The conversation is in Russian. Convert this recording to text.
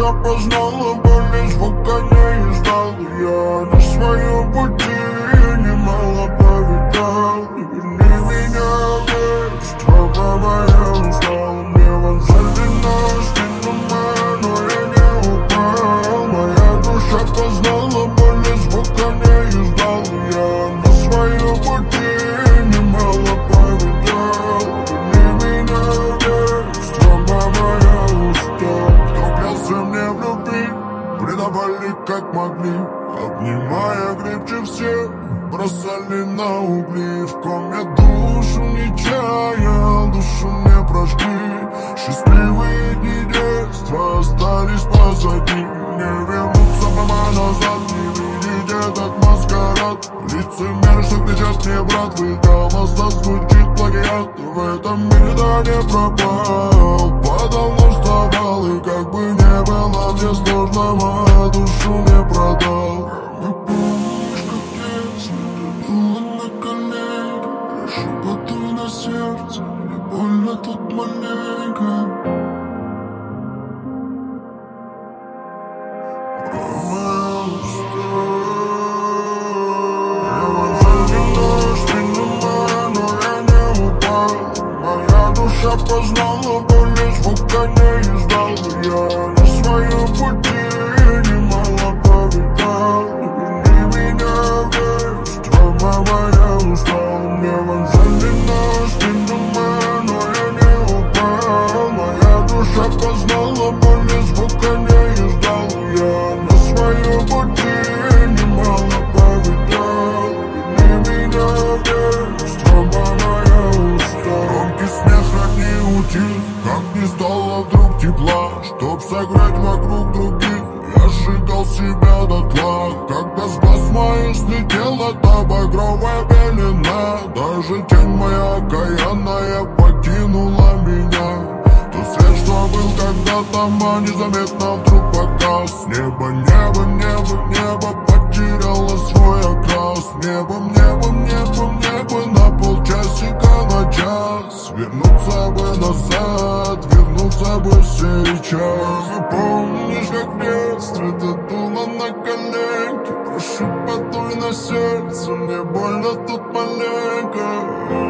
душа познала боль, звука не издал. Я на своем пути немало повидал. Верни меня вверх, строго моя устала. Мне вонзали спину, но я не упал. Моя душа познала боль, звука не издал. Я на своем пути немало повидал. Верни меня вверх, строго моя устала. Кто клялся мне в любви, предавали как могли, обнимая крепче всех, бросали на угли. В ком я душу не чаял, душу мне прожгли. Счастливые дни детства остались позади. Не вернуться прямо назад, не видеть этот маскарад. Лицемеры, что кричат мне, брат, в их голосах звучит плагиат. В этом мире да не пропал, подавно вставал. И как бы не было мне сложно, мою душу мне продал. Не помнишь, как детство ты было на коленях, прошу, подуй на сердце, мне больно тут маленько. Душа познала боль, звука не издал. Я на своем пути немало повидал. Верни меня вверх, строго моя устала. Мне вонзали спину, но я не упал. Моя душа познала боль, звука не издал. Я на своем пути немало повидал. Верни меня вверх, строго моя устала. Громкий смех не утих, как не стало вдруг тепла, чтоб согреть вокруг других. Я сжигал себя дотла, когда с глаз моих слетела та багровая пелена. Даже тень моя окаянная покинула меня. Тот свет, что был когда-то, незаметно вдруг погас. Небо, небо, небо, небо потеряло свой окрас. Небом, небом, небом, небо на полчасика, на час. Вернуться бы назад, вернуться бы сейчас. Помнишь, как в детстве ты дула на коленке, прошу, подуй на сердце, мне больно тут маленько.